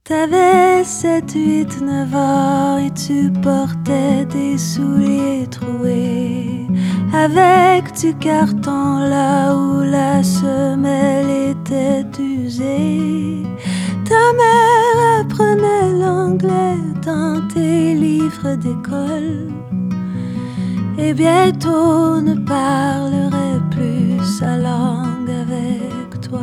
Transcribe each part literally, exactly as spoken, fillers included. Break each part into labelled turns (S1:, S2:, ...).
S1: T'avais sept, huit, neuf ans et tu portais des souliers troués avec du carton là où la semelle était usée. Ta mère apprenait l'anglais dans tes livres d'école et bientôt ne parlerait plus sa langue avec toi.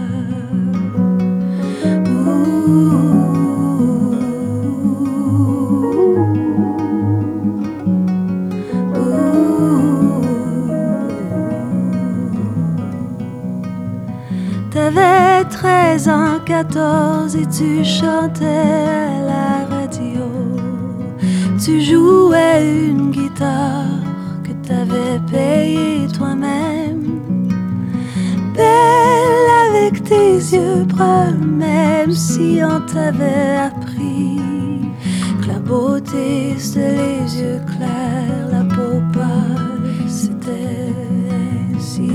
S1: T'avais treize ans, quatorze et tu chantais à la radio. Tu jouais une guitare que t'avais payée toi-même. Belle avec tes yeux bruns, même si on t'avait appris que la beauté c'était les yeux clairs, la peau pâle, c'était ainsi.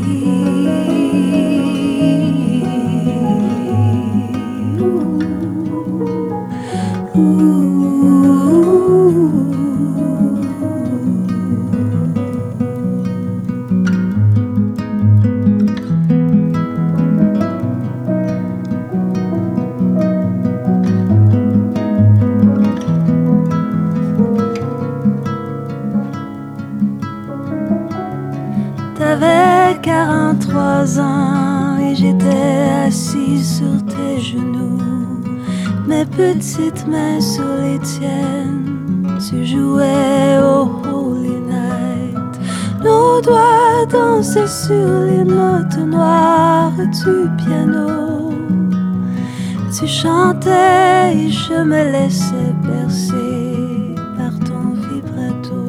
S1: T'avais quarante-trois ans et j'étais assise sur tes genoux, mes petites mains sur les tiennes. Tu jouais au Holy Night, nos doigts dansaient sur les notes noires du piano. Tu chantais et je me laissais bercer par ton vibrato.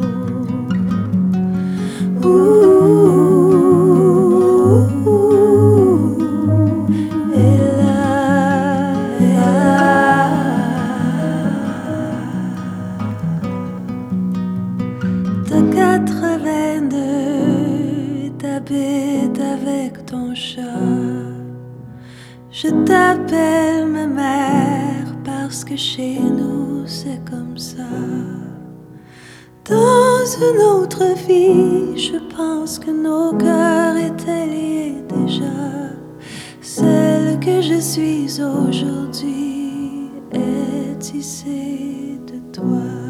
S1: Ouh. quatre-vingt-deux et t'habites avec ton chat. Je t'appelle ma mère parce que chez nous c'est comme ça. Dans une autre vie, je pense que nos cœurs étaient liés déjà. Celle que je suis aujourd'hui est tissée de toi.